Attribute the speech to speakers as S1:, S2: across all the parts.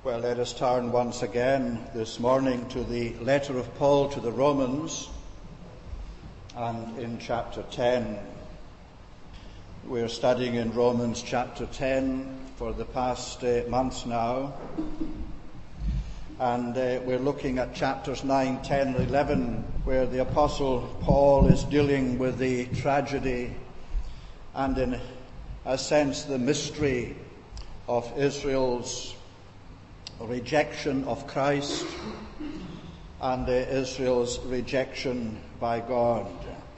S1: Well, let us turn once again this morning to the letter of Paul to the Romans, and in chapter 10. We're studying in Romans chapter 10 for the past months now, and we're looking at chapters 9, 10, and 11, where the Apostle Paul is dealing with the tragedy and, in a sense, the mystery of Israel's rejection of Christ and Israel's rejection by God.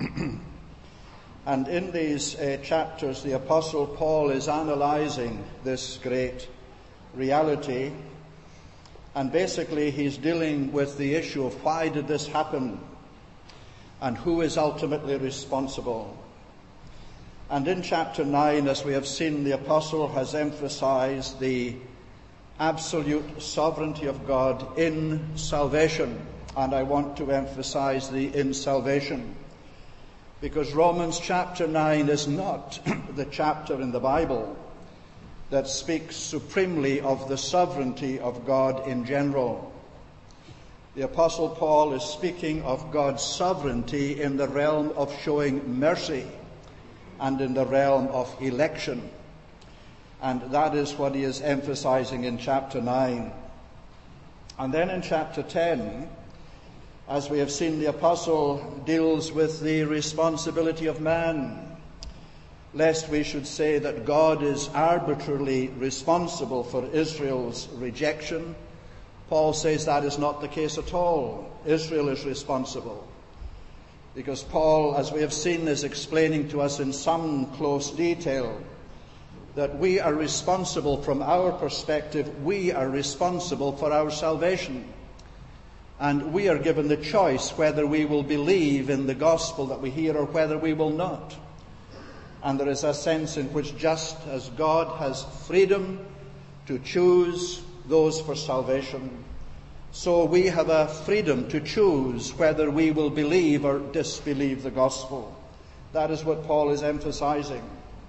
S1: And in these chapters, the Apostle Paul is analyzing this great reality, and basically he's dealing with the issue of why did this happen and who is ultimately responsible. And in chapter 9, as we have seen, the Apostle has emphasized the absolute sovereignty of God in salvation. And I want to emphasize the in salvation, because Romans chapter 9 is not the chapter in the Bible that speaks supremely of the sovereignty of God in general. The Apostle Paul is speaking of God's sovereignty in the realm of showing mercy and in the realm of election. And that is what he is emphasizing in chapter 9. And then in chapter 10, as we have seen, the apostle deals with the responsibility of man, lest we should say that God is arbitrarily responsible for Israel's rejection. Paul says that is not the case at all. Israel is responsible, because Paul, as we have seen, is explaining to us in some close detail that we are responsible from our perspective. We are responsible for our salvation. And we are given the choice whether we will believe in the gospel that we hear or whether we will not. And there is a sense in which, just as God has freedom to choose those for salvation, so we have a freedom to choose whether we will believe or disbelieve the gospel. That is what Paul is emphasizing.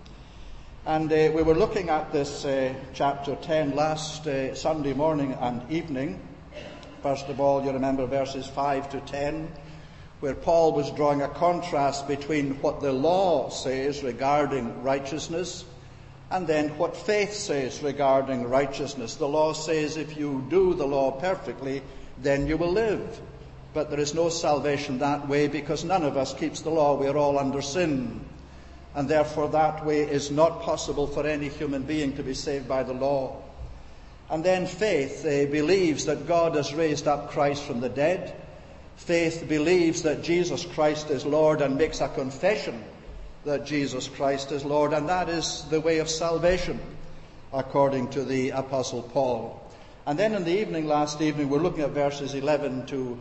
S1: And we were looking at this chapter 10 last Sunday morning and evening. First of all, you remember verses 5 to 10, where Paul was drawing a contrast between what the law says regarding righteousness and then what faith says regarding righteousness. The law says if you do the law perfectly, then you will live. But there is no salvation that way, because none of us keeps the law. We are all under sin. And therefore that way is not possible for any human being to be saved by the law. And then faith believes that God has raised up Christ from the dead. Faith believes that Jesus Christ is Lord and makes a confession that Jesus Christ is Lord. And that is the way of salvation, according to the Apostle Paul. And then in the evening, last evening, we're looking at verses 11 to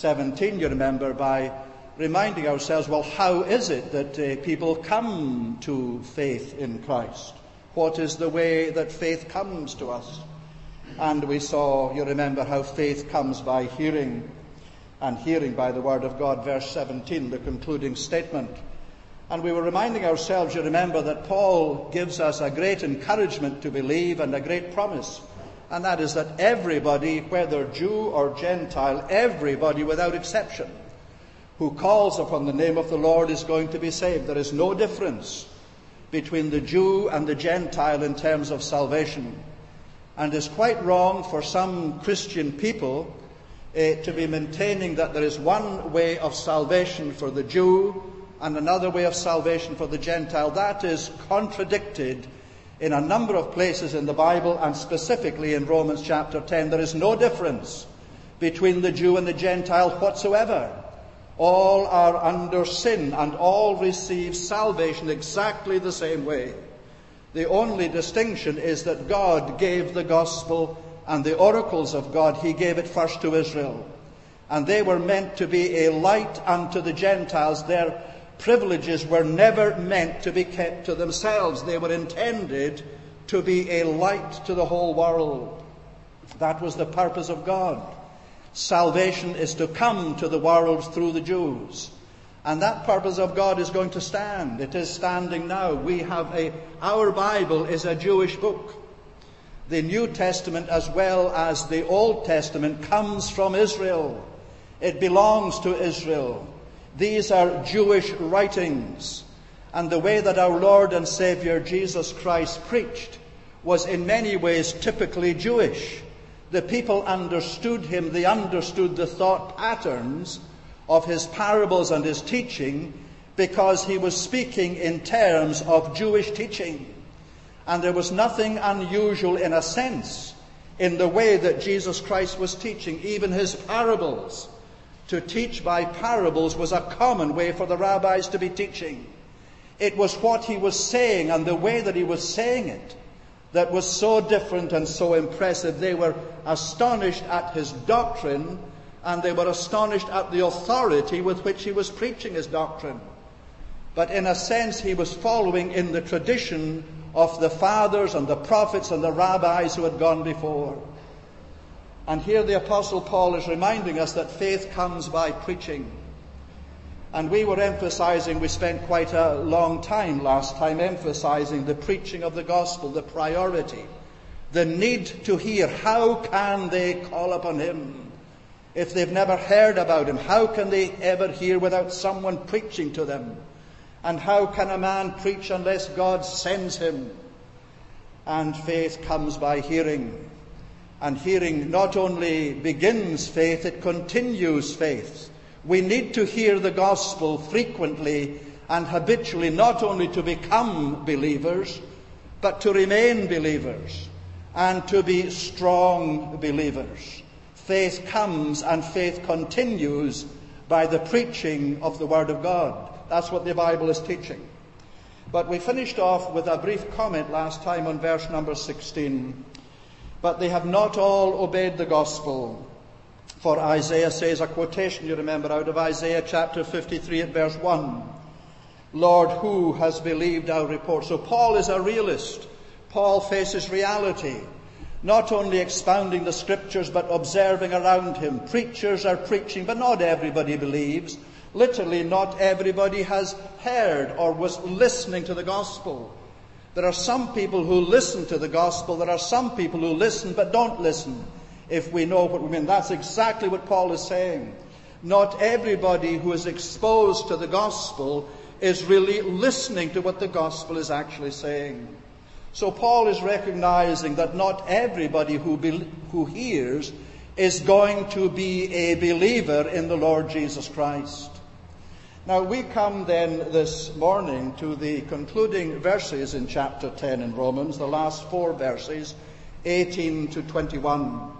S1: 17, you remember, by reminding ourselves, well, how is it that people come to faith in Christ? What is the way that faith comes to us? And we saw, you remember, how faith comes by hearing, and hearing by the word of God, verse 17, the concluding statement. And we were reminding ourselves, you remember, that Paul gives us a great encouragement to believe and a great promise. And that is that everybody, whether Jew or Gentile, everybody without exception, who calls upon the name of the Lord is going to be saved. There is no difference between the Jew and the Gentile in terms of salvation. And it's quite wrong for some Christian people to be maintaining that there is one way of salvation for the Jew and another way of salvation for the Gentile. That is contradicted in a number of places in the Bible, and specifically in Romans chapter 10. There is no difference between the Jew and the Gentile whatsoever. All are under sin and all receive salvation exactly the same way. The only distinction is that God gave the gospel and the oracles of God. He gave it first to Israel. And they were meant to be a light unto the Gentiles. Their privileges were never meant to be kept to themselves. They were intended to be a light to the whole world. That was the purpose of God. Salvation is to come to the world through the Jews. And that purpose of God is going to stand. It is standing now. Our Bible is a Jewish book. the New Testament as well as the Old Testament comes from Israel. It belongs to Israel. These are Jewish writings. And the way that our Lord and Savior Jesus Christ preached was in many ways typically Jewish. The people understood him. They understood the thought patterns of his parables and his teaching because he was speaking in terms of Jewish teaching. And there was nothing unusual in a sense in the way that Jesus Christ was teaching, even his parables. To teach by parables was a common way for the rabbis to be teaching. It was what he was saying and the way that he was saying it that was so different and so impressive. They were astonished at his doctrine, and they were astonished at the authority with which he was preaching his doctrine. But in a sense, he was following in the tradition of the fathers and the prophets and the rabbis who had gone before. And here the Apostle Paul is reminding us that faith comes by preaching. And we spent quite a long time last time emphasizing the preaching of the gospel, the priority, the need to hear. How can they call upon him if they've never heard about him? How can they ever hear without someone preaching to them? And how can a man preach unless God sends him? And faith comes by hearing. And hearing not only begins faith, it continues faith. We need to hear the gospel frequently and habitually, not only to become believers, but to remain believers and to be strong believers. Faith comes and faith continues by the preaching of the Word of God. That's what the Bible is teaching. But we finished off with a brief comment last time on verse number 16. But they have not all obeyed the gospel. For Isaiah says, a quotation you remember out of Isaiah chapter 53 at verse 1. Lord, who has believed our report? So Paul is a realist. Paul faces reality. Not only expounding the scriptures, but observing around him. Preachers are preaching, but not everybody believes. Literally, not everybody has heard or was listening to the gospel. There are some people who listen to the gospel. There are some people who listen but don't listen, if we know what we mean. That's exactly what Paul is saying. Not everybody who is exposed to the gospel is really listening to what the gospel is actually saying. So Paul is recognizing that not everybody who hears is going to be a believer in the Lord Jesus Christ. Now we come then this morning to the concluding verses in chapter 10 in Romans, the last 4 verses, 18 to 21.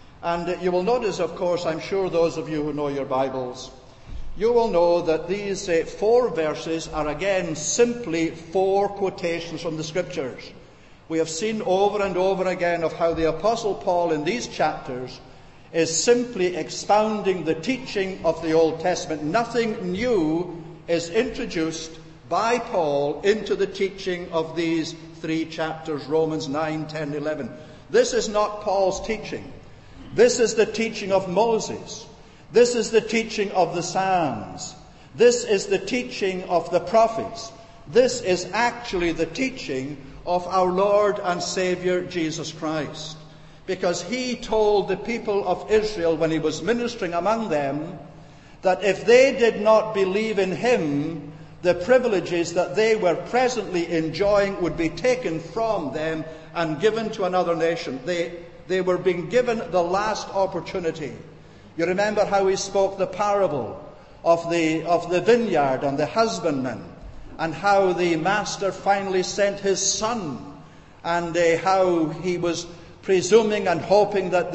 S1: And you will notice, of course, I'm sure those of you who know your Bibles, you will know that these 4 verses are again simply 4 quotations from the Scriptures. We have seen over and over again of how the Apostle Paul in these chapters is simply expounding the teaching of the Old Testament. Nothing new is introduced by Paul into the teaching of these 3 chapters, Romans 9, 10, 11. This is not Paul's teaching. This is the teaching of Moses. This is the teaching of the Psalms. This is the teaching of the prophets. This is actually the teaching of our Lord and Savior Jesus Christ. Because he told the people of Israel when he was ministering among them that if they did not believe in him, the privileges that they were presently enjoying would be taken from them and given to another nation. They were being given the last opportunity. You remember how he spoke the parable of the vineyard and the husbandman, and how the master finally sent his son, and how he was presuming and hoping that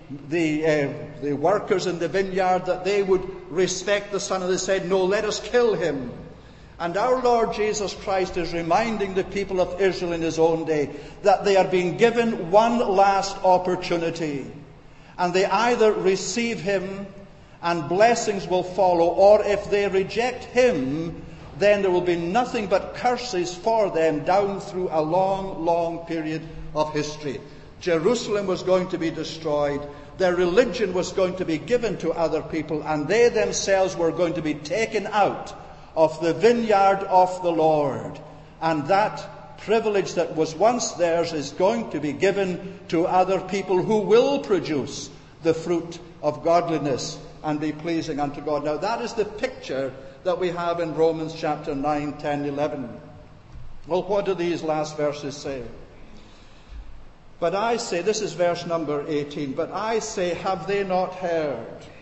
S1: the workers in the vineyard, that they would respect the son, and they said, no, let us kill him. And our Lord Jesus Christ is reminding the people of Israel in his own day that they are being given one last opportunity. And they either receive him and blessings will follow, or if they reject him, then there will be nothing but curses for them down through a long, long period of history. Jerusalem was going to be destroyed. Their religion was going to be given to other people, and they themselves were going to be taken out of the vineyard of the Lord. And that privilege that was once theirs is going to be given to other people who will produce the fruit of godliness and be pleasing unto God. Now that is the picture that we have in Romans chapter 9, 10, 11. Well, what do these last verses say? But I say, this is verse number 18, but I say, have they not heard?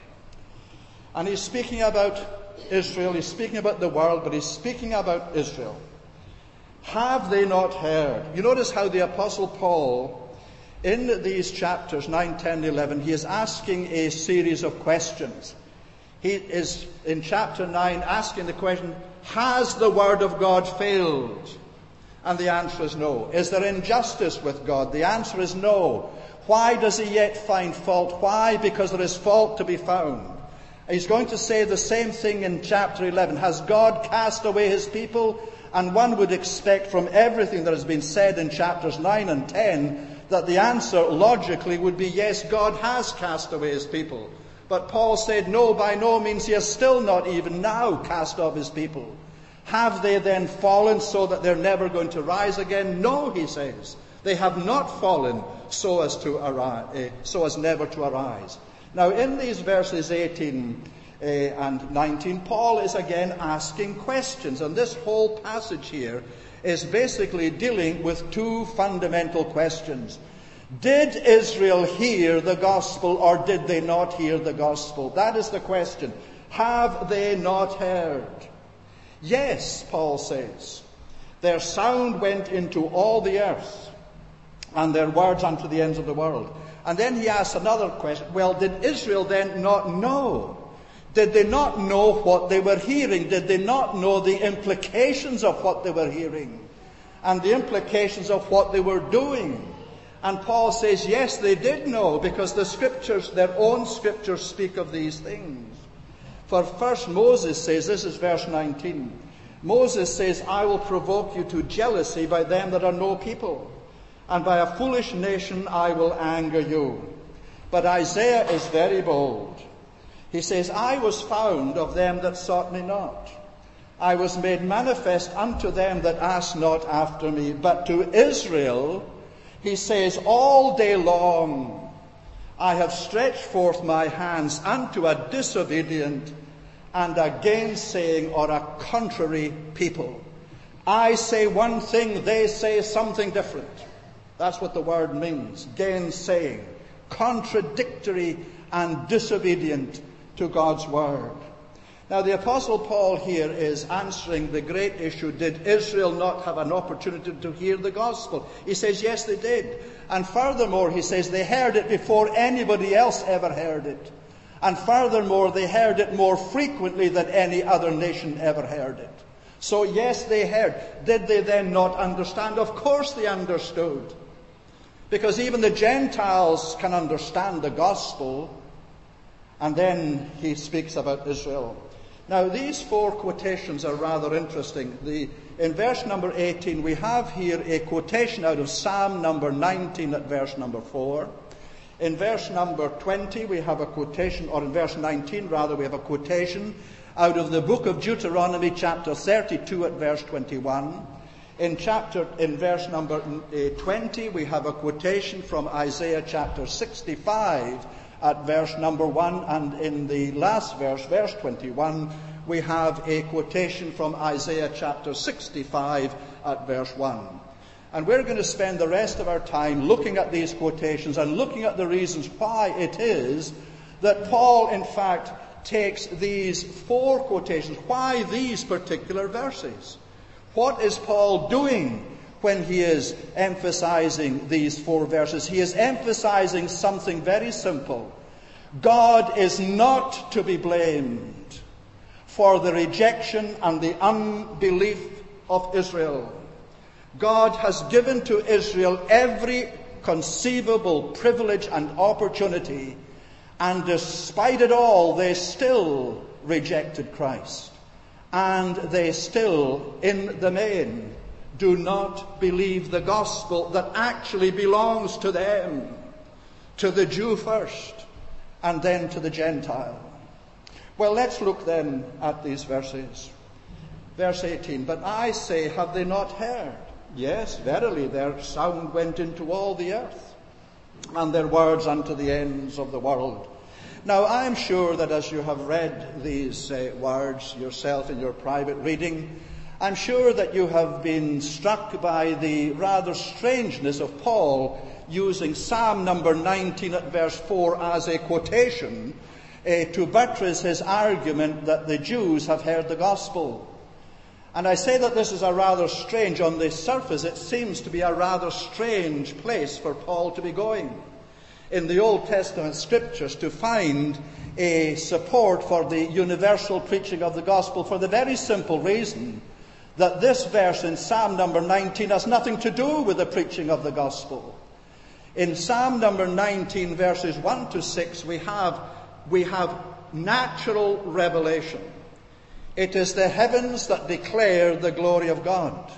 S1: And he's speaking about Israel, he's speaking about the world, but he's speaking about Israel. Have they not heard? You notice how the Apostle Paul, in these chapters 9, 10, 11, he is asking a series of questions. He is, in chapter 9, asking the question, has the word of God failed? And the answer is no. Is there injustice with God? The answer is no. Why does he yet find fault? Why? Because there is fault to be found. He's going to say the same thing in chapter 11. Has God cast away his people? And one would expect from everything that has been said in chapters 9 and 10 that the answer logically would be yes, God has cast away his people. But Paul said no, by no means. He has still not even now cast off his people. Have they then fallen so that they're never going to rise again? No, he says. They have not fallen so as never to arise. Now, in these verses 18 and 19, Paul is again asking questions. And this whole passage here is basically dealing with two fundamental questions. Did Israel hear the gospel or did they not hear the gospel? That is the question. Have they not heard? Yes, Paul says, their sound went into all the earth, and their words unto the ends of the world. And then he asks another question. Well, did Israel then not know? Did they not know what they were hearing? Did they not know the implications of what they were hearing? And the implications of what they were doing? And Paul says, yes, they did know, because the scriptures, their own scriptures, speak of these things. For first Moses says, this is verse 19, Moses says, I will provoke you to jealousy by them that are no people, and by a foolish nation I will anger you. But Isaiah is very bold. He says, I was found of them that sought me not. I was made manifest unto them that asked not after me. But to Israel, he says, all day long, I have stretched forth my hands unto a disobedient and a gainsaying or a contrary people. I say one thing, they say something different. That's what the word means. Gainsaying, contradictory and disobedient to God's word. Now the Apostle Paul here is answering the great issue, did Israel not have an opportunity to hear the gospel? He says, yes, they did. And furthermore, he says, they heard it before anybody else ever heard it. And furthermore, they heard it more frequently than any other nation ever heard it. So yes, they heard. Did they then not understand? Of course they understood. Because even the Gentiles can understand the gospel. And then he speaks about Israel. Now, these four quotations are rather interesting. In verse number 18, we have here a quotation out of Psalm number 19 at verse number 4. In verse number 20, we have a quotation, or in verse 19 rather, we have a quotation out of the book of Deuteronomy chapter 32 at verse 21. In verse number 20, we have a quotation from Isaiah chapter 65 at verse number 1, and in the last verse, verse 21, we have a quotation from Isaiah chapter 65 at verse 1. And we're going to spend the rest of our time looking at these quotations and looking at the reasons why it is that Paul, in fact, takes these four quotations. Why these particular verses? What is Paul doing when he is emphasizing these four verses? He is emphasizing something very simple. God is not to be blamed for the rejection and the unbelief of Israel. God has given to Israel every conceivable privilege and opportunity, and despite it all, they still rejected Christ. And they still, in the main, do not believe the gospel that actually belongs to them, to the Jew first, and then to the Gentile. Well, let's look then at these verses. Verse 18, but I say, have they not heard? Yes, verily, their sound went into all the earth, and their words unto the ends of the world. Now, I am sure that as you have read these words yourself in your private reading, I'm sure that you have been struck by the rather strangeness of Paul using Psalm number 19 at verse 4 as a quotation to buttress his argument that the Jews have heard the gospel. And I say that this is a rather strange, on the surface it seems to be a rather strange place for Paul to be going in the Old Testament scriptures to find a support for the universal preaching of the gospel, for the very simple reason that this verse in Psalm number 19 has nothing to do with the preaching of the gospel. In Psalm number 19, verses 1 to 6, we have natural revelation. It is the heavens that declare the glory of God.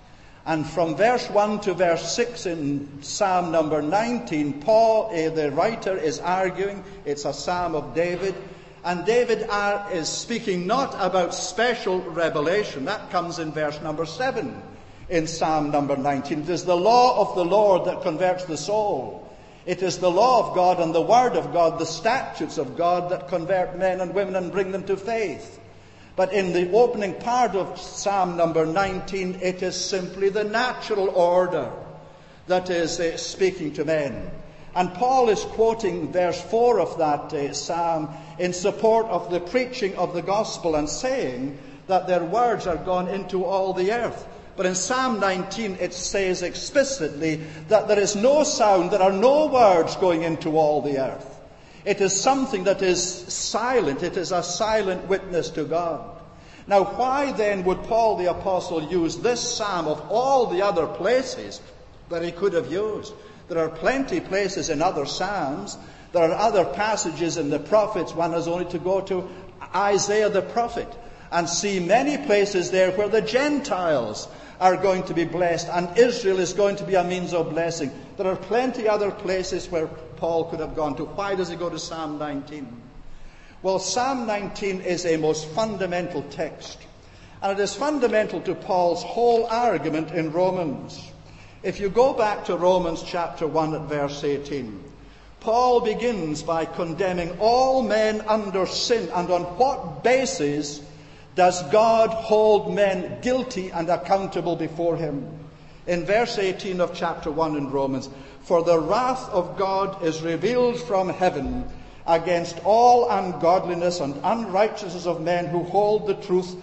S1: And from verse 1 to verse 6 in Psalm number 19, Paul, the writer, is arguing, it's a psalm of David, and David is speaking not about special revelation. That comes in verse number 7 in Psalm number 19. It is the law of the Lord that converts the soul. It is the law of God and the word of God, the statutes of God that convert men and women and bring them to faith. But in the opening part of Psalm number 19, it is simply the natural order that is speaking to men. And Paul is quoting verse 4 of that psalm in support of the preaching of the gospel and saying that their words are gone into all the earth. But in Psalm 19 it says explicitly that there is no sound, there are no words going into all the earth. It is something that is silent. It is a silent witness to God. Now, why then would Paul the Apostle use this psalm of all the other places that he could have used? There are plenty of places in other psalms. There are other passages in the prophets. One has only to go to Isaiah the prophet and see many places there where the Gentiles are going to be blessed and Israel is going to be a means of blessing. There are plenty other places where Paul could have gone to. Why does he go to Psalm 19? Well, Psalm 19 is a most fundamental text. And it is fundamental to Paul's whole argument in Romans. If you go back to Romans chapter 1 at verse 18, Paul begins by condemning all men under sin. And on what basis does God hold men guilty and accountable before him? In verse 18 of chapter 1 in Romans, for the wrath of God is revealed from heaven against all ungodliness and unrighteousness of men who hold the truth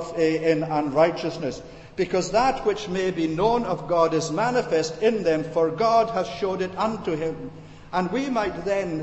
S1: in unrighteousness. Because that which may be known of God is manifest in them, for God has showed it unto him. And we might then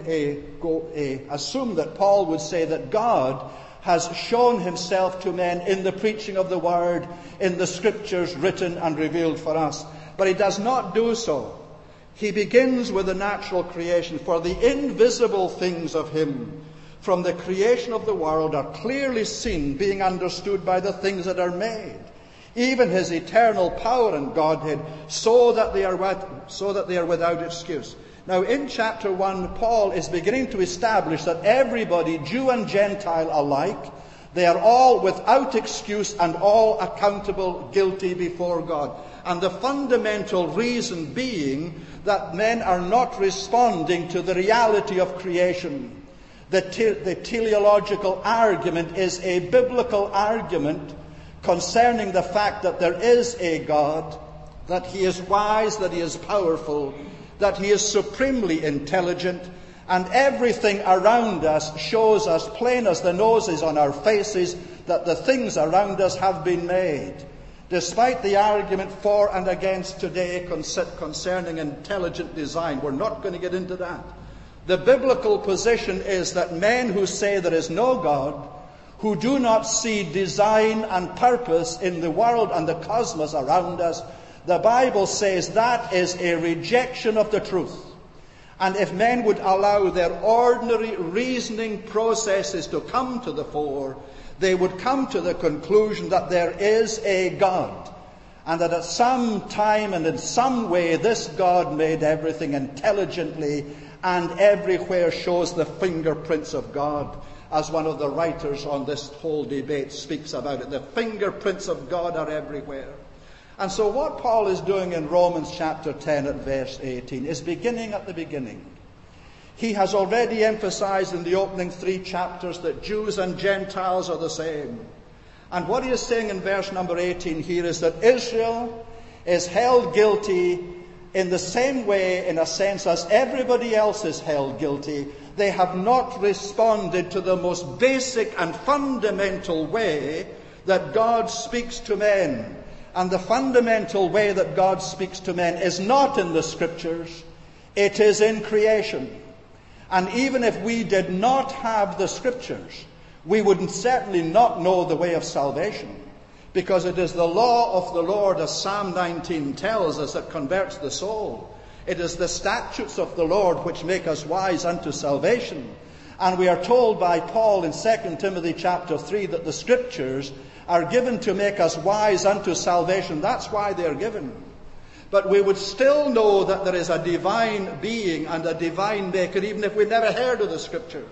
S1: assume that Paul would say that God has shown himself to men in the preaching of the word, in the scriptures written and revealed for us. But he does not do so. He begins with the natural creation. For the invisible things of him from the creation of the world are clearly seen, being understood by the things that are made, even his eternal power and Godhead, so that they are without excuse. Now, in chapter 1, Paul is beginning to establish that everybody, Jew and Gentile alike, they are all without excuse and all accountable, guilty before God. And the fundamental reason being that men are not responding to the reality of creation. The teleological argument is a biblical argument concerning the fact that there is a God, that he is wise, that he is powerful, that he is supremely intelligent, and everything around us shows us, plain as the noses on our faces, that the things around us have been made. Despite the argument for and against today concerning intelligent design, we're not going to get into that. The biblical position is that men who say there is no God, who do not see design and purpose in the world and the cosmos around us, the Bible says that is a rejection of the truth. And if men would allow their ordinary reasoning processes to come to the fore, they would come to the conclusion that there is a God, and that at some time and in some way this God made everything intelligently and everywhere shows the fingerprints of God, as one of the writers on this whole debate speaks about it. The fingerprints of God are everywhere. And so what Paul is doing in Romans chapter 10 at verse 18 is beginning at the beginning. He has already emphasized in the opening 3 chapters that Jews and Gentiles are the same. And what he is saying in verse number 18 here is that Israel is held guilty in the same way, in a sense, as everybody else is held guilty. They have not responded to the most basic and fundamental way that God speaks to men. And the fundamental way that God speaks to men is not in the Scriptures, it is in creation. And even if we did not have the Scriptures, we would certainly not know the way of salvation. Because it is the law of the Lord, as Psalm 19 tells us, that converts the soul. It is the statutes of the Lord which make us wise unto salvation. And we are told by Paul in 2 Timothy chapter 3 that the Scriptures are given to make us wise unto salvation. That's why they are given. But we would still know that there is a divine being and a divine maker, even if we never heard of the Scriptures.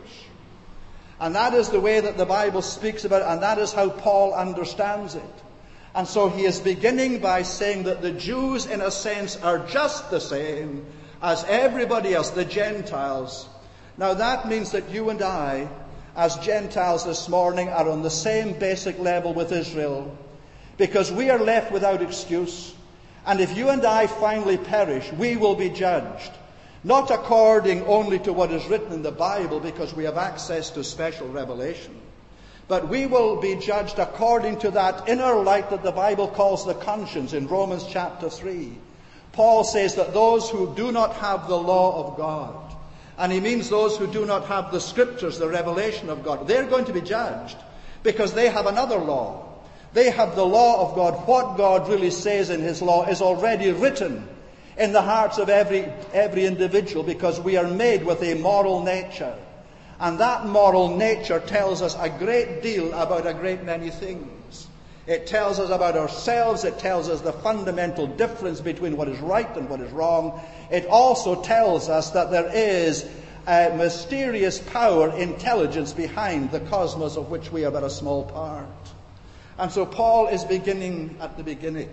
S1: And that is the way that the Bible speaks about it, and that is how Paul understands it. And so he is beginning by saying that the Jews, in a sense, are just the same as everybody else, the Gentiles. Now that means that you and I, as Gentiles this morning, are on the same basic level with Israel, because we are left without excuse. And if you and I finally perish, we will be judged. Not according only to what is written in the Bible, because we have access to special revelation. But we will be judged according to that inner light that the Bible calls the conscience in Romans chapter 3. Paul says that those who do not have the law of God, and he means those who do not have the Scriptures, the revelation of God, they're going to be judged because they have another law. They have the law of God. What God really says in his law is already written in the hearts of every individual, because we are made with a moral nature. And that moral nature tells us a great deal about a great many things. It tells us about ourselves. It tells us the fundamental difference between what is right and what is wrong. It also tells us that there is a mysterious power, intelligence behind the cosmos of which we are but a small part. And so Paul is beginning at the beginning.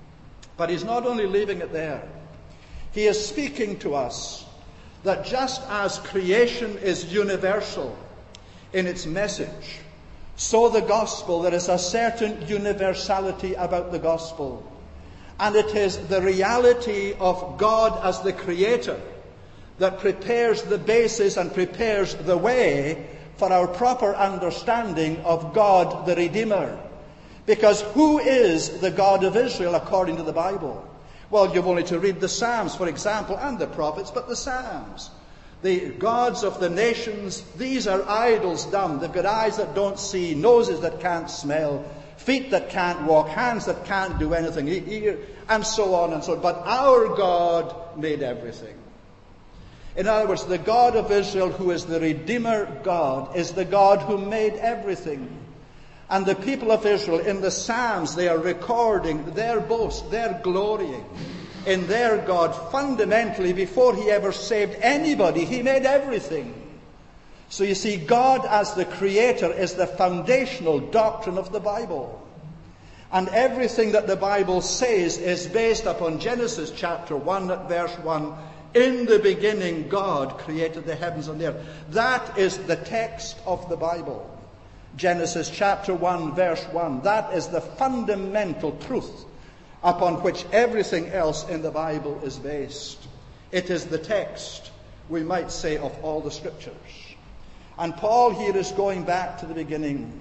S1: But he's not only leaving it there. He is speaking to us that just as creation is universal in its message, so the gospel, there is a certain universality about the gospel. And it is the reality of God as the Creator that prepares the basis and prepares the way for our proper understanding of God the Redeemer. Because who is the God of Israel according to the Bible? Well, you've only to read the Psalms, for example, and the prophets, but the Psalms. The gods of the nations, these are idols dumb. They've got eyes that don't see, noses that can't smell, feet that can't walk, hands that can't do anything, and so on and so on. But our God made everything. In other words, the God of Israel, who is the Redeemer God, is the God who made everything. And the people of Israel, in the Psalms, they are recording their boast, their glorying in their God. Fundamentally, before he ever saved anybody, he made everything. So you see, God as the Creator is the foundational doctrine of the Bible. And everything that the Bible says is based upon Genesis chapter 1 at verse 1. In the beginning, God created the heavens and the earth. That is the text of the Bible. Genesis chapter 1 verse 1. That is the fundamental truth upon which everything else in the Bible is based. It is the text, we might say, of all the Scriptures. And Paul here is going back to the beginning.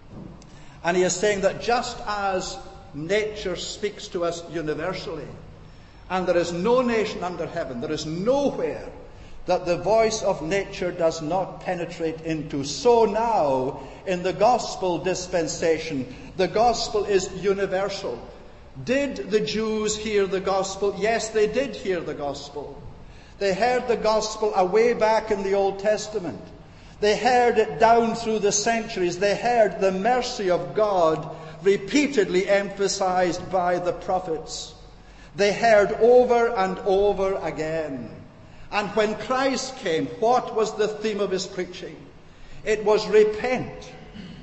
S1: And he is saying that just as nature speaks to us universally, and there is no nation under heaven, there is nowhere that the voice of nature does not penetrate into. So now, in the gospel dispensation, the gospel is universal. Did the Jews hear the gospel? Yes, they did hear the gospel. They heard the gospel away back in the Old Testament. They heard it down through the centuries. They heard the mercy of God repeatedly emphasized by the prophets. They heard over and over again. And when Christ came, what was the theme of his preaching? It was repent.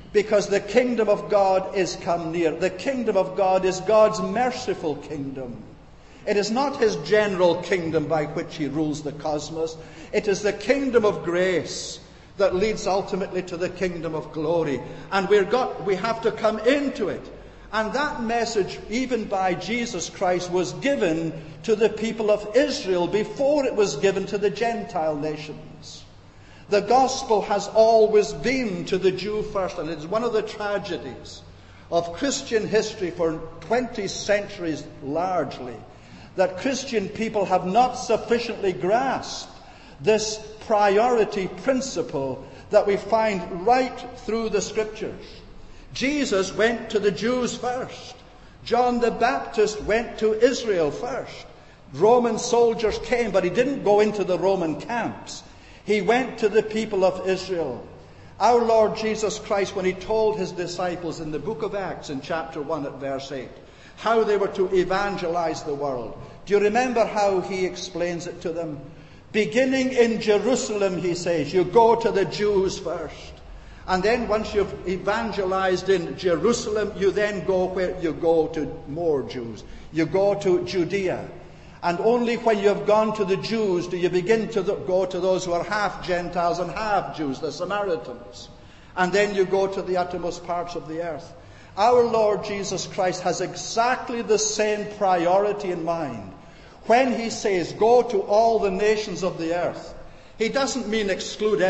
S1: because the kingdom of God is come near. The kingdom of God is God's merciful kingdom. It is not his general kingdom by which he rules the cosmos. It is the kingdom of grace that leads ultimately to the kingdom of glory. And we have to come into it. And that message, even by Jesus Christ, was given to the people of Israel before it was given to the Gentile nations. The gospel has always been to the Jew first, and it is one of the tragedies of Christian history for 20 centuries largely, that Christian people have not sufficiently grasped this priority principle that we find right through the Scriptures. Jesus went to the Jews first. John the Baptist went to Israel first. Roman soldiers came, but he didn't go into the Roman camps. He went to the people of Israel. Our Lord Jesus Christ, when he told his disciples in the book of Acts in chapter 1 at verse 8, how they were to evangelize the world, do you remember how he explains it to them? Beginning in Jerusalem, he says, you go to the Jews first. And then once you've evangelized in Jerusalem, you then go where you go to more Jews. You go to Judea. And only when you have gone to the Jews do you begin to go to those who are half Gentiles and half Jews, the Samaritans. And then you go to the uttermost parts of the earth. Our Lord Jesus Christ has exactly the same priority in mind. When he says, go to all the nations of the earth, he doesn't mean include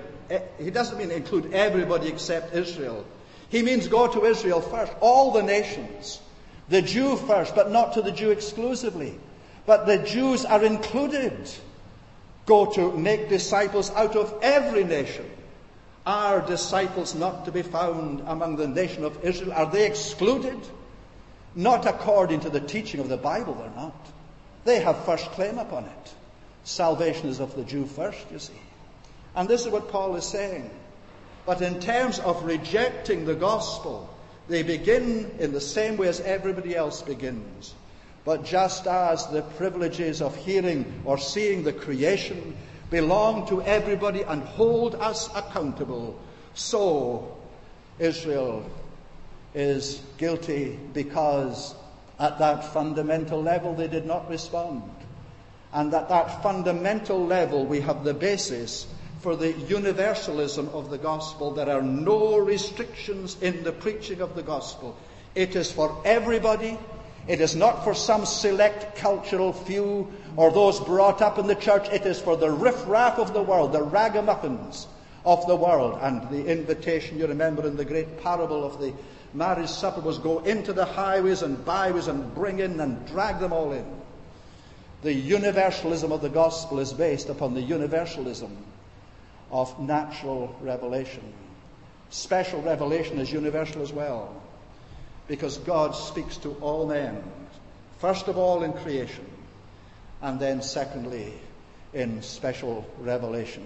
S1: everybody except Israel. He means go to Israel first, all the nations. The Jew first, but not to the Jew exclusively. But the Jews are included. Go to make disciples out of every nation. Are disciples not to be found among the nation of Israel? Are they excluded? Not according to the teaching of the Bible, they're not. They have first claim upon it. Salvation is of the Jew first, you see. And this is what Paul is saying. But in terms of rejecting the gospel, they begin in the same way as everybody else begins. But just as the privileges of hearing or seeing the creation belong to everybody and hold us accountable, so Israel is guilty because at that fundamental level they did not respond. And at that fundamental level we have the basis for the universalism of the gospel. There are no restrictions in the preaching of the gospel. It is for everybody. It is not for some select cultural few or those brought up in the church. It is for the riffraff of the world, the ragamuffins of the world. And the invitation, you remember in the great parable of the marriage supper, was go into the highways and byways and bring in and drag them all in. The universalism of the gospel is based upon the universalism of natural revelation. Special revelation is universal as well, because God speaks to all men, first of all in creation, and then secondly in special revelation.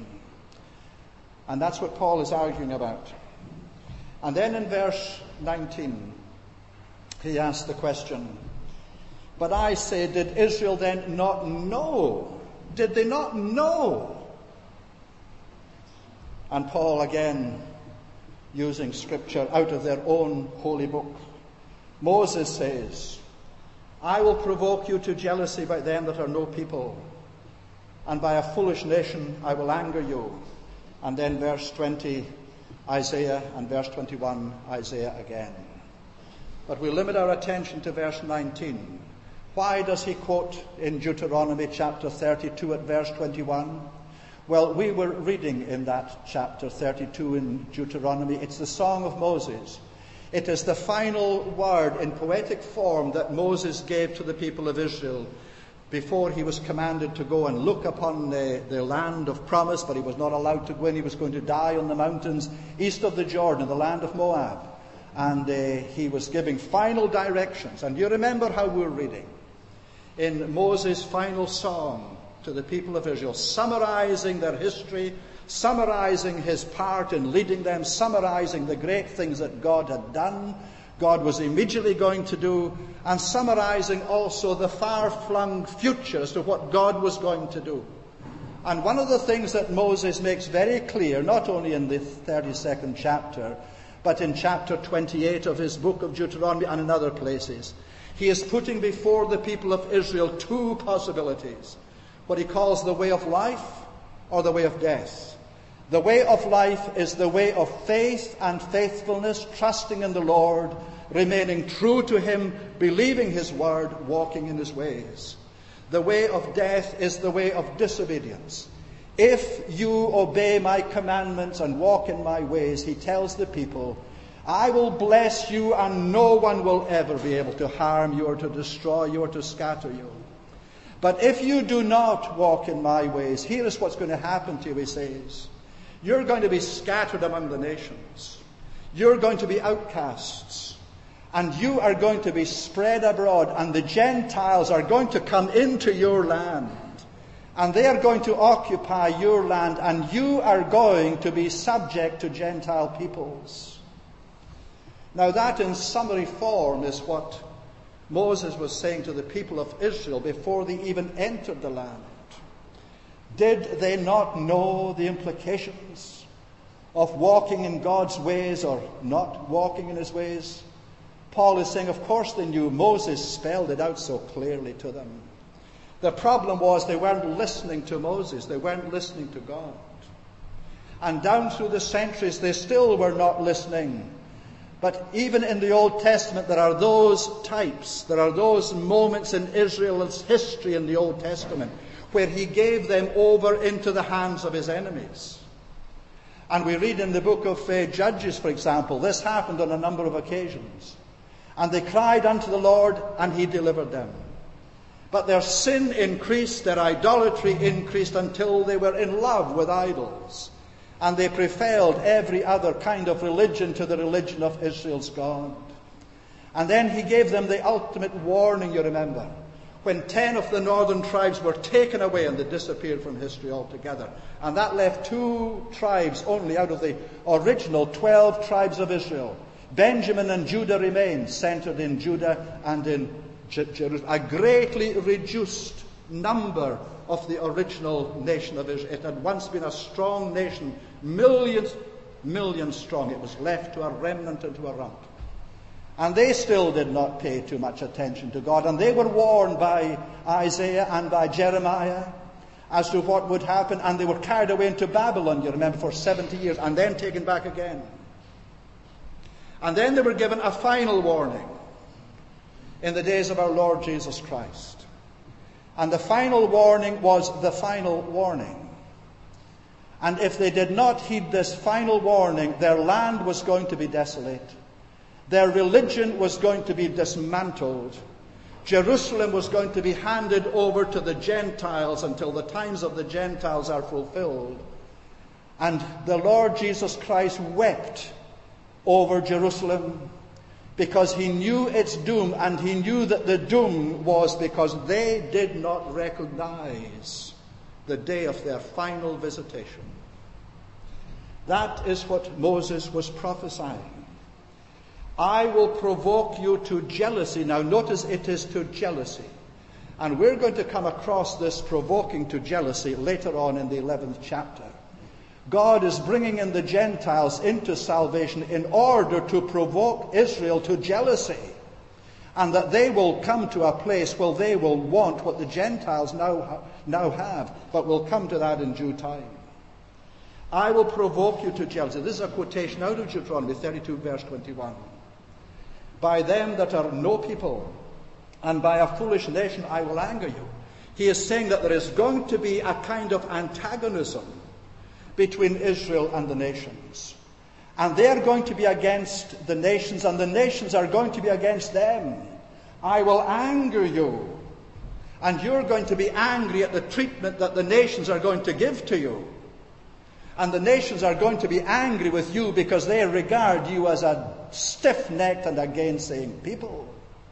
S1: And that's what Paul is arguing about. And then in verse 19, he asks the question, but I say, did Israel then not know? Did they not know? And Paul again, using scripture out of their own holy book, Moses says, I will provoke you to jealousy by them that are no people, and by a foolish nation I will anger you. And then verse 20, Isaiah, and verse 21, Isaiah again. But we limit our attention to verse 19. Why does he quote in Deuteronomy chapter 32 at verse 21? Well, we were reading in that chapter 32 in Deuteronomy. It's the Song of Moses. It is the final word in poetic form that Moses gave to the people of Israel before he was commanded to go and look upon the land of promise, but he was not allowed to go in. He was going to die on the mountains east of the Jordan, the land of Moab. And he was giving final directions. And you remember how we were reading in Moses' final song to the people of Israel, summarizing their history, summarizing his part in leading them, summarizing the great things that God had done, God was immediately going to do, and summarizing also the far-flung future as to what God was going to do. And one of the things that Moses makes very clear, not only in the 32nd chapter, but in chapter 28 of his book of Deuteronomy and in other places. He is putting before the people of Israel two possibilities, what he calls the way of life or the way of death. The way of life is the way of faith and faithfulness, trusting in the Lord, remaining true to him, believing his word, walking in his ways. The way of death is the way of disobedience. If you obey my commandments and walk in my ways, he tells the people, I will bless you and no one will ever be able to harm you or to destroy you or to scatter you. But if you do not walk in my ways, here is what's going to happen to you, he says. You're going to be scattered among the nations. You're going to be outcasts. And you are going to be spread abroad. And the Gentiles are going to come into your land. And they are going to occupy your land. And you are going to be subject to Gentile peoples. Now that in summary form is what Moses was saying to the people of Israel before they even entered the land. Did they not know the implications of walking in God's ways or not walking in his ways? Paul is saying, of course they knew. Moses spelled it out so clearly to them. The problem was they weren't listening to Moses. They weren't listening to God. And down through the centuries, they still were not listening. But even in the Old Testament, there are those types, there are those moments in Israel's history in the Old Testament where he gave them over into the hands of his enemies. And we read in the book of Judges, for example, this happened on a number of occasions. And they cried unto the Lord, and he delivered them. But their sin increased, their idolatry increased until they were in love with idols. And they preferred every other kind of religion to the religion of Israel's God. And then he gave them the ultimate warning, you remember, when 10 of the northern tribes were taken away and they disappeared from history altogether. And that left 2 tribes only out of the original 12 tribes of Israel. Benjamin and Judah remained, centered in Judah and in Jerusalem. A greatly reduced number of the original nation of Israel. It had once been a strong nation, millions strong. It was left to a remnant and to a rump. And they still did not pay too much attention to God. And they were warned by Isaiah and by Jeremiah as to what would happen. And they were carried away into Babylon, you remember, for 70 years, and then taken back again. And then they were given a final warning in the days of our Lord Jesus Christ. And the final warning was the final warning. And if they did not heed this final warning, their land was going to be desolate. Their religion was going to be dismantled. Jerusalem was going to be handed over to the Gentiles until the times of the Gentiles are fulfilled. And the Lord Jesus Christ wept over Jerusalem because he knew its doom, and he knew that the doom was because they did not recognize the day of their final visitation. That is what Moses was prophesying. I will provoke you to jealousy. Now notice it is to jealousy. And we're going to come across this provoking to jealousy later on in the 11th chapter. God is bringing in the Gentiles into salvation in order to provoke Israel to jealousy. And that they will come to a place where they will want what the Gentiles now have. But we'll come to that in due time. I will provoke you to jealousy. This is a quotation out of Deuteronomy 32 verse 21. By them that are no people, and by a foolish nation I will anger you. He is saying that there is going to be a kind of antagonism between Israel and the nations. And they are going to be against the nations, and the nations are going to be against them. I will anger you. And you're going to be angry at the treatment that the nations are going to give to you. And the nations are going to be angry with you because they regard you as a stiff-necked and a gainsaying people.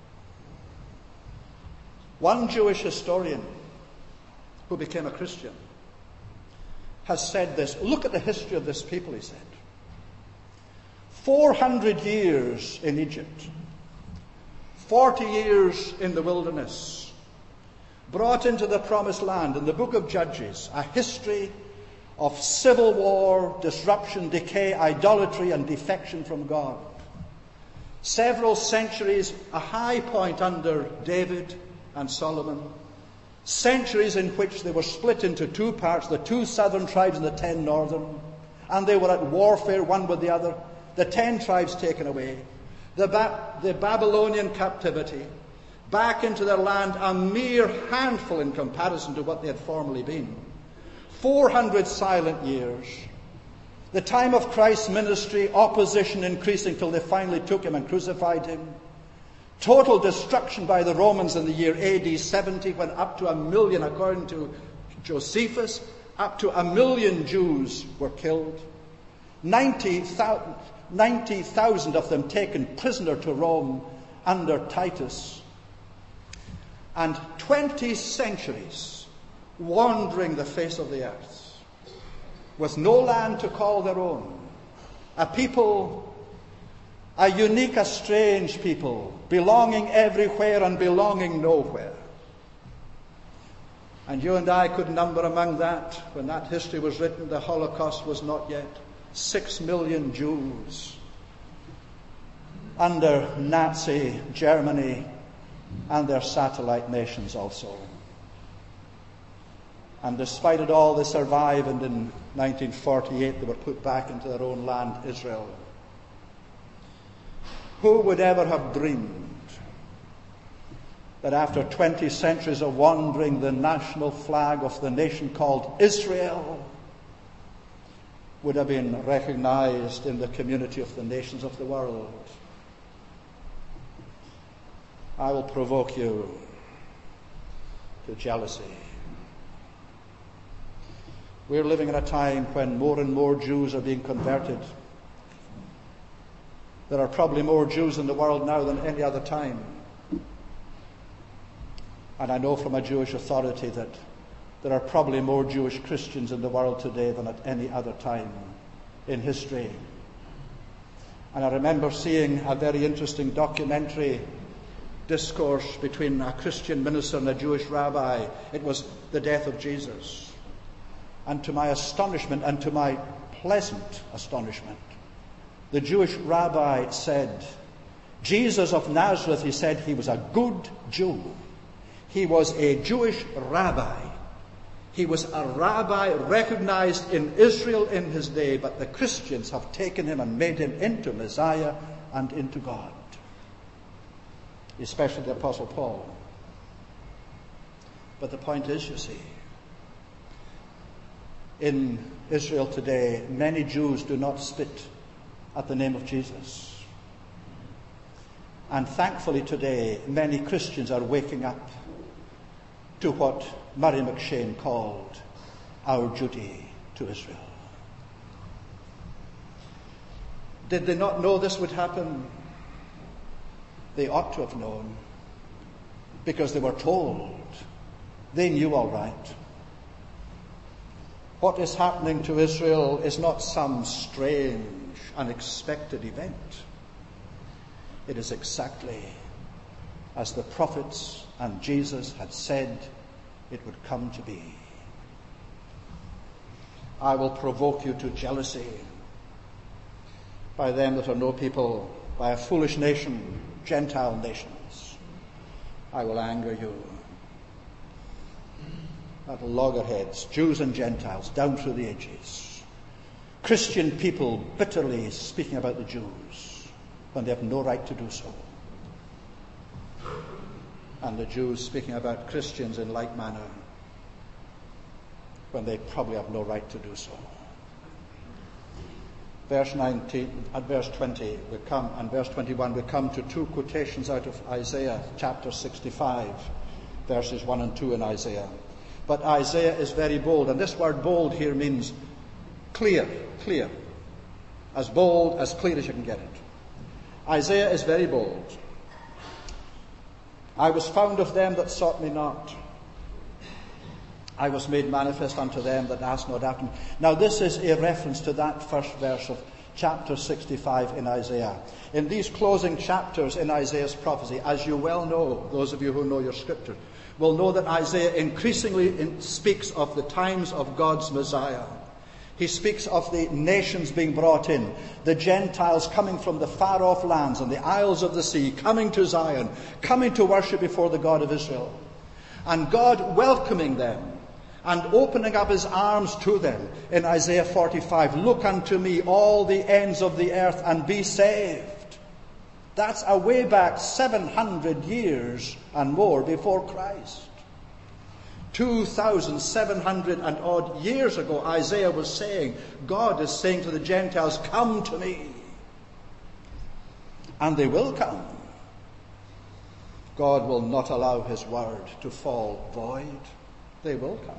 S1: One Jewish historian who became a Christian has said this. Look at the history of this people, he said. 400 years in Egypt. 40 years in the wilderness. Brought into the promised land in the book of Judges. A history of civil war, disruption, decay, idolatry, and defection from God. Several centuries, a high point under David and Solomon. Centuries in which they were split into two parts, the 2 southern tribes and the 10 northern. And they were at warfare one with the other. The 10 tribes taken away. The Babylonian captivity. Back into their land, a mere handful in comparison to what they had formerly been. 400 silent years. The time of Christ's ministry, opposition increasing till they finally took him and crucified him. Total destruction by the Romans in the year AD 70, when up to 1 million, according to Josephus, up to 1 million Jews were killed. 90,000 of them taken prisoner to Rome under Titus. And 20 centuries wandering the face of the earth, with no land to call their own. A people, a unique, a strange people, belonging everywhere and belonging nowhere. And you and I could number among that, when that history was written, the Holocaust was not yet. 6 million Jews under Nazi Germany and their satellite nations also. And despite it all, they survived, and in 1948 they were put back into their own land, Israel. Who would ever have dreamed that after 20 centuries of wandering, the national flag of the nation called Israel would have been recognized in the community of the nations of the world? I will provoke you to jealousy. We're living in a time when more and more Jews are being converted. There are probably more Jews in the world now than any other time. And I know from a Jewish authority that there are probably more Jewish Christians in the world today than at any other time in history. And I remember seeing a very interesting documentary discourse between a Christian minister and a Jewish rabbi. It was the death of Jesus. And to my astonishment, and to my pleasant astonishment, the Jewish rabbi said, Jesus of Nazareth, he said, he was a good Jew. He was a Jewish rabbi. He was a rabbi recognized in Israel in his day, but the Christians have taken him and made him into Messiah and into God. Especially the Apostle Paul. But the point is, you see, in Israel today, many Jews do not spit at the name of Jesus. And thankfully today, many Christians are waking up to what Murray McShane called our duty to Israel. Did they not know this would happen? They ought to have known, because they were told. They knew all right. What is happening to Israel is not some strange, unexpected event. It is exactly as the prophets and Jesus had said it would come to be. I will provoke you to jealousy by them that are no people, by a foolish nation, Gentile nations. I will anger you. At loggerheads, Jews and Gentiles, down through the ages. Christian people bitterly speaking about the Jews when they have no right to do so. And the Jews speaking about Christians in like manner when they probably have no right to do so. Verse 19 and verse 20 and verse 21 we come to two quotations out of Isaiah chapter 65, verses 1 and 2 in Isaiah. But Isaiah is very bold, and this word bold here means clear. As bold, as clear as you can get it. Isaiah is very bold. I was found of them that sought me not. I was made manifest unto them that asked not after me. Now this is a reference to that first verse of chapter 65 in Isaiah. In these closing chapters in Isaiah's prophecy, as you well know, those of you who know your scripture, will know that Isaiah increasingly speaks of the times of God's Messiah. He speaks of the nations being brought in, the Gentiles coming from the far-off lands and the isles of the sea, coming to Zion, coming to worship before the God of Israel. And God welcoming them and opening up his arms to them in Isaiah 45. Look unto me, all the ends of the earth, and be saved. That's a way back 700 years and more before Christ. 2,700 and odd years ago, Isaiah was saying, God is saying to the Gentiles, come to me. And they will come. God will not allow his word to fall void. They will come.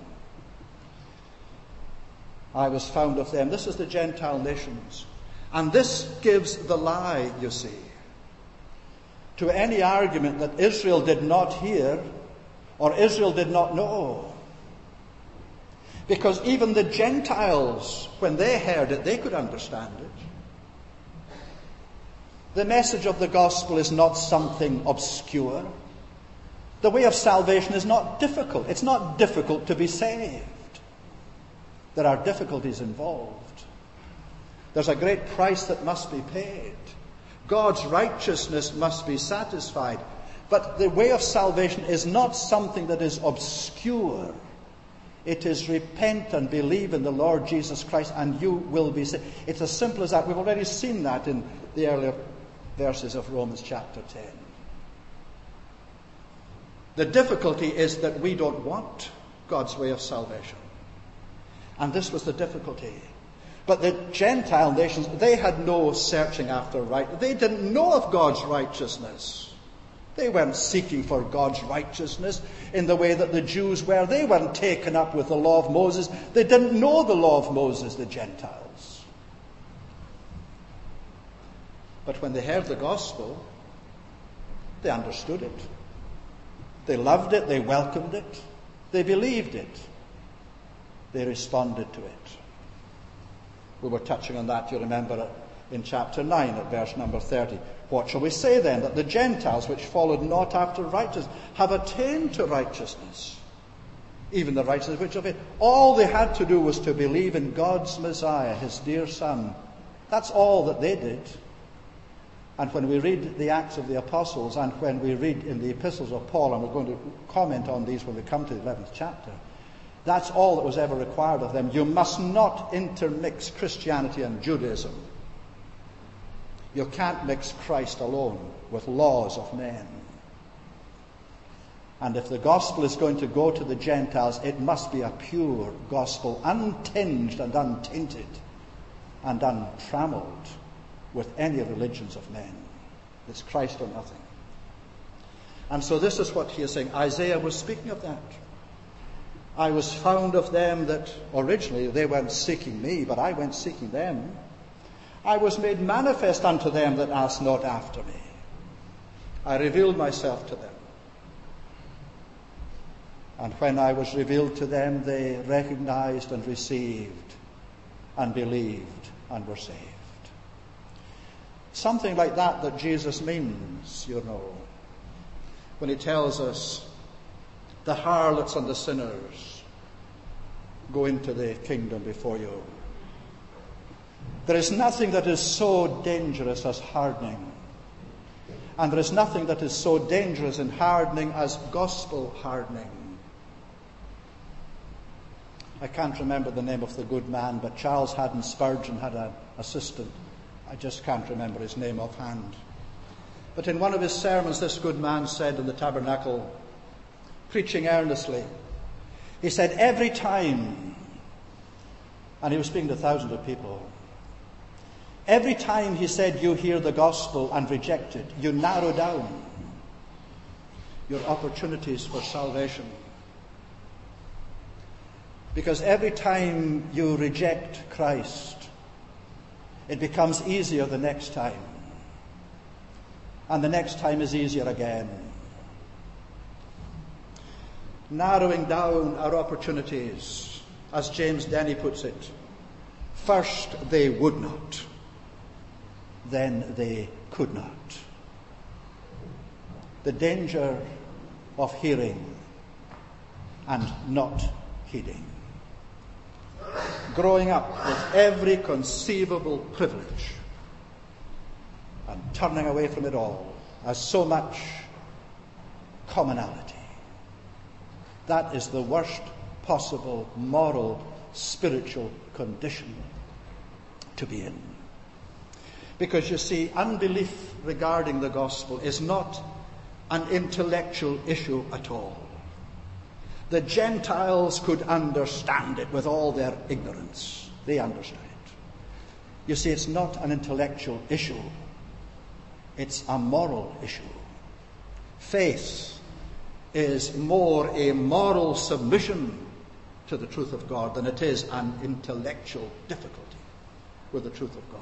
S1: I was found of them. This is the Gentile nations. And this gives the lie, you see, to any argument that Israel did not hear or Israel did not know. Because even the Gentiles, when they heard it, they could understand it. The message of the gospel is not something obscure. The way of salvation is not difficult. It's not difficult to be saved. There are difficulties involved. There's a great price that must be paid. God's righteousness must be satisfied. But the way of salvation is not something that is obscure. It is repent and believe in the Lord Jesus Christ and you will be saved. It's as simple as that. We've already seen that in the earlier verses of Romans chapter 10. The difficulty is that we don't want God's way of salvation. And this was the difficulty. But the Gentile nations, they had no searching after right. They didn't know of God's righteousness. They weren't seeking for God's righteousness in the way that the Jews were. They weren't taken up with the law of Moses. They didn't know the law of Moses, the Gentiles. But when they heard the gospel, they understood it. They loved it. They welcomed it. They believed it. They responded to it. We were touching on that, you remember, in chapter 9 at verse number 30. What shall we say then? That the Gentiles which followed not after righteousness have attained to righteousness, even the righteousness which of it. All they had to do was to believe in God's Messiah, his dear Son. That's all that they did. And when we read the Acts of the Apostles and when we read in the epistles of Paul, and we're going to comment on these when we come to the 11th chapter, that's all that was ever required of them. You must not intermix Christianity and Judaism. You can't mix Christ alone with laws of men. And if the gospel is going to go to the Gentiles, it must be a pure gospel, untinged and untainted and untrammeled with any religions of men. It's Christ or nothing. And so this is what he is saying. Isaiah was speaking of that. I was found of them that originally they weren't seeking me, but I went seeking them. I was made manifest unto them that asked not after me. I revealed myself to them. And when I was revealed to them, they recognized and received and believed and were saved. Something like that Jesus means, you know, when he tells us the harlots and the sinners go into the kingdom before you. There is nothing that is so dangerous as hardening. And there is nothing that is so dangerous in hardening as gospel hardening. I can't remember the name of the good man, but Charles Haddon Spurgeon had an assistant. I just can't remember his name offhand. But in one of his sermons, this good man said in the tabernacle, preaching earnestly, he said, every time, and he was speaking to thousands of people, every time, he said, you hear the gospel and reject it, you narrow down your opportunities for salvation. Because every time you reject Christ, it becomes easier the next time. And the next time is easier again. Narrowing down our opportunities, as James Denny puts it. First they would not, then they could not. The danger of hearing and not heeding. growing up with every conceivable privilege and turning away from it all as so much commonality. That is the worst possible moral, spiritual condition to be in. Because you see, unbelief regarding the gospel is not an intellectual issue at all. The Gentiles could understand it with all their ignorance. They understood it. You see, it's not an intellectual issue. It's a moral issue. Faith is more a moral submission to the truth of God than it is an intellectual difficulty with the truth of God.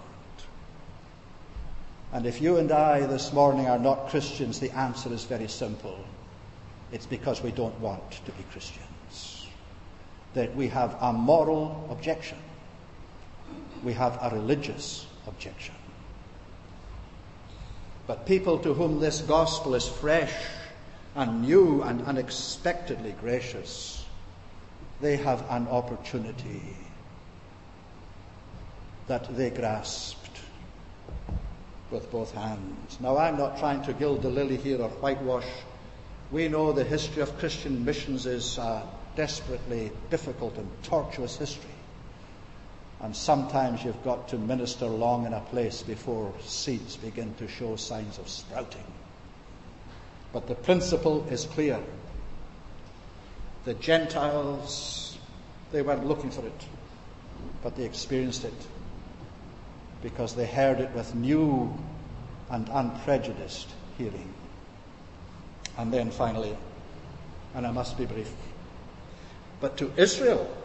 S1: And if you and I this morning are not Christians, the answer is very simple. It's because we don't want to be Christians. That we have a moral objection. We have a religious objection. But people to whom this gospel is fresh and new and unexpectedly gracious, they have an opportunity that they grasped with both hands. Now, I'm not trying to gild the lily here or whitewash. We know the history of Christian missions is a desperately difficult and tortuous history. And sometimes you've got to minister long in a place before seeds begin to show signs of sprouting. But the principle is clear. The Gentiles, they weren't looking for it, but they experienced it because they heard it with new and unprejudiced hearing. And then finally, and I must be brief, but to Israel,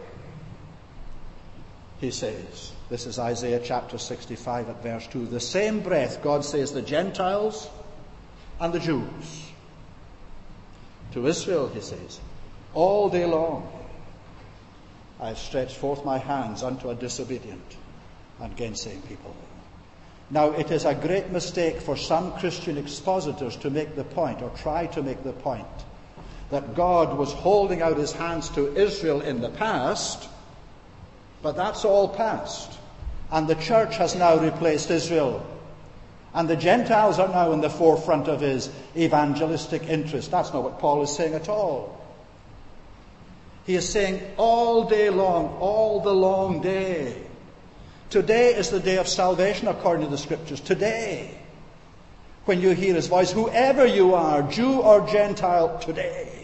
S1: he says, this is Isaiah chapter 65 at verse 2, the same breath God says the Gentiles and the Jews. To Israel, he says, all day long I have stretched forth my hands unto a disobedient and gainsaying people. Now, it is a great mistake for some Christian expositors to make the point, or try to make the point, that God was holding out his hands to Israel in the past, but that's all past. And the church has now replaced Israel. And the Gentiles are now in the forefront of his evangelistic interest. That's not what Paul is saying at all. He is saying all day long, all the long day. Today is the day of salvation according to the Scriptures. Today, when you hear his voice, whoever you are, Jew or Gentile, today.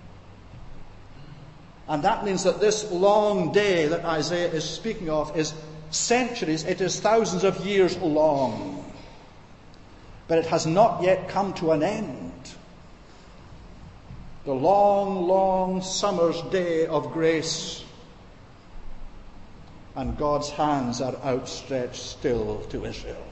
S1: And that means that this long day that Isaiah is speaking of is centuries, it is thousands of years long. But it has not yet come to an end. The long, long summer's day of grace, and God's hands are outstretched still to Israel.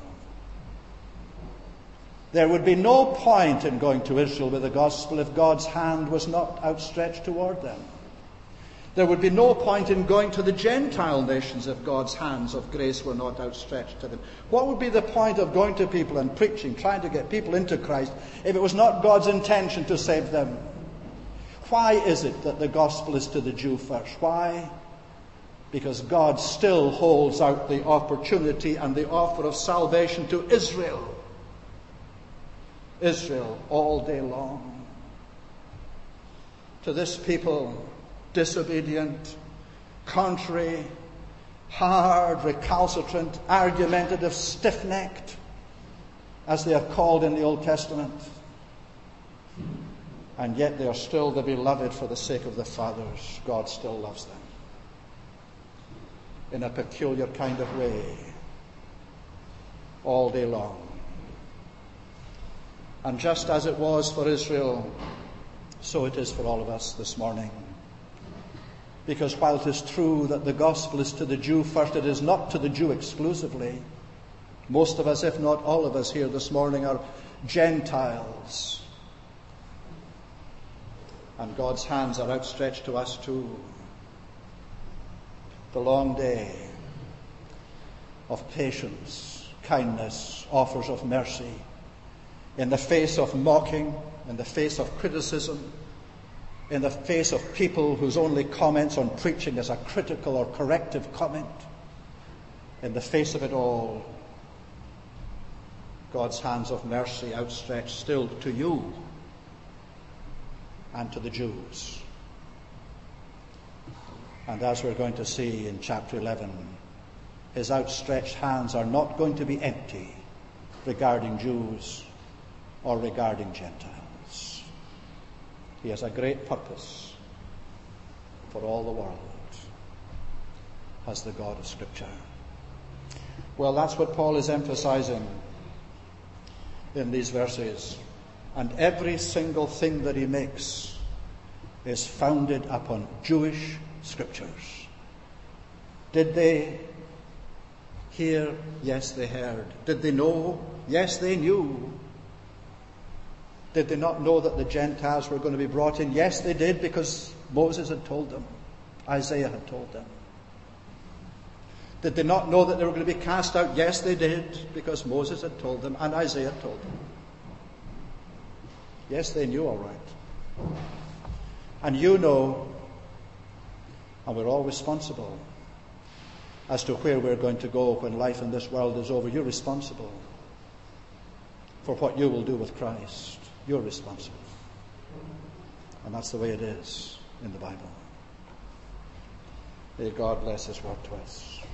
S1: There would be no point in going to Israel with the gospel if God's hand was not outstretched toward them. There would be no point in going to the Gentile nations if God's hands of grace were not outstretched to them. What would be the point of going to people and preaching, trying to get people into Christ, if it was not God's intention to save them? Why is it that the gospel is to the Jew first? Why? Because God still holds out the opportunity and the offer of salvation to Israel. Israel all day long. To this people, disobedient, contrary, hard, recalcitrant, argumentative, stiff-necked, as they are called in the Old Testament. And yet they are still the beloved for the sake of the fathers. God still loves them in a peculiar kind of way, all day long. And just as it was for Israel, so it is for all of us this morning. Because while it is true that the gospel is to the Jew first, it is not to the Jew exclusively. Most of us, if not all of us here this morning, are Gentiles. And God's hands are outstretched to us too. The long day of patience, kindness, offers of mercy, in the face of mocking, in the face of criticism, in the face of people whose only comments on preaching is a critical or corrective comment, in the face of it all, God's hands of mercy outstretched still to you and to the Jews. And as we're going to see in chapter 11, his outstretched hands are not going to be empty regarding Jews or regarding Gentiles. He has a great purpose for all the world as the God of Scripture. Well, that's what Paul is emphasizing in these verses. And every single thing that he makes is founded upon Jewish Scriptures. Did they hear? Yes, they heard. Did they know? Yes, they knew. Did they not know that the Gentiles were going to be brought in? Yes, they did, because Moses had told them. Isaiah had told them. Did they not know that they were going to be cast out? Yes, they did, because Moses had told them and Isaiah told them. Yes, they knew all right. And you know, and we're all responsible as to where we're going to go when life in this world is over. You're responsible for what you will do with Christ. You're responsible. And that's the way it is in the Bible. May God bless his word to us.